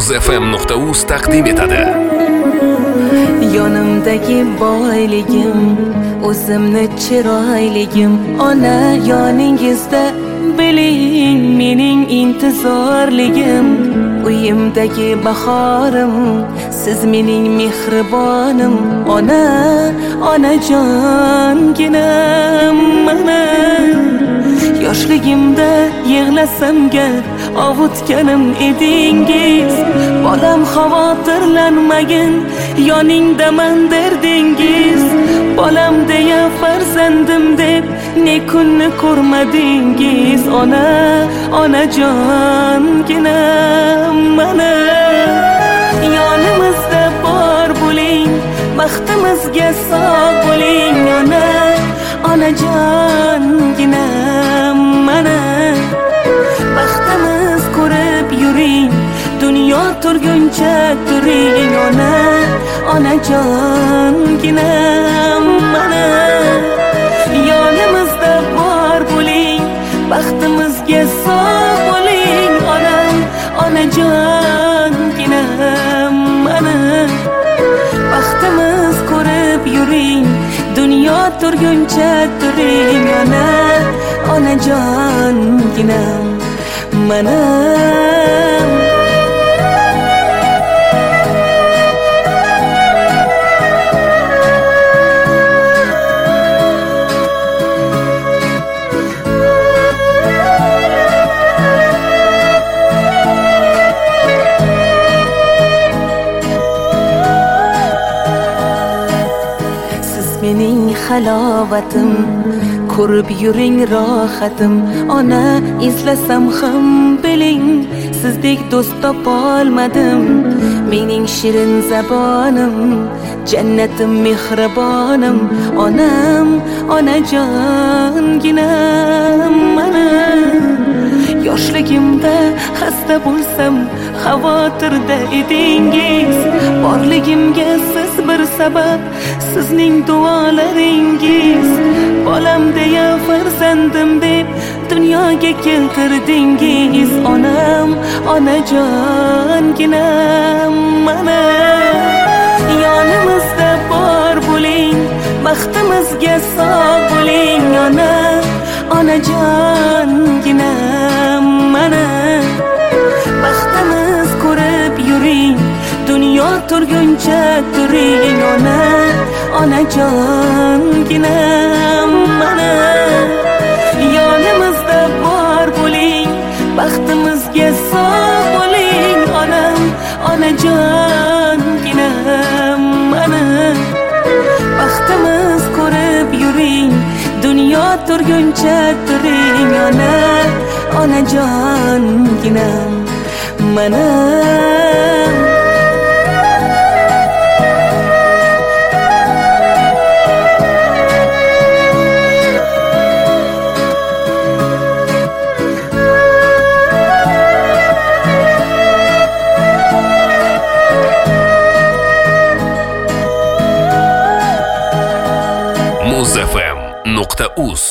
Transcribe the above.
muzfm.uz taqdim etadi. Yonimdagi boyligim, o'zimni chiroyligim, ona yoningizda biling mening intizorligim. Uyimdagi bahorim, siz mening mehribonim, ona onajonginam mana. Yoshligimda yig'lasamga ovutganim edingiz, bolam xavotirlanmagin, yoningdaman derdingiz. Bolam deya farzandim deb ne kunni ko'rmadingiz, ona onajonginam mana. Yonimizda bor bo'ling, baxtimizga sog' bo'ling, ona onajonginam mana. Baxtimiz ko'rib yuring, dunyo turguncha turing, ona onajonginam mana. Yonimizda bor bo'ling, baxtimizga sog' bo'ling, onam onajonginam mana. Baxtimiz ko'rib yuring, dunyo turguncha turing, ona onajonginam mana. Mening halovatim, ko'rib yuring rohatim, ona izlasam ham biling, sizdek do'st topolmadim. Mening shirin zabonim, jannatim mehribonim, onam onajonginam mana. Yoshligimda xasta bo'lsam xavotirda edingiz, borligimga siz bir sabab, sizning duolaringiz. Bolam deya farzandim deb dunyoga keltirdingiz, onam onajonginam mana. Yonimizda bor bo'ling, baxtimizga sog' bo'ling, ona onajonginam mana. Baxtimiz ko'rib yuring, dunyo turguncha turing, ona onajonginam mana. Yonimizda bor bo'ling, baxtimizga sog' bo'ling, onam onajonginam mana. Baxtimiz ko'rib yuring, dunyo turguncha turing, ona onajonginam mana. muzfm.uz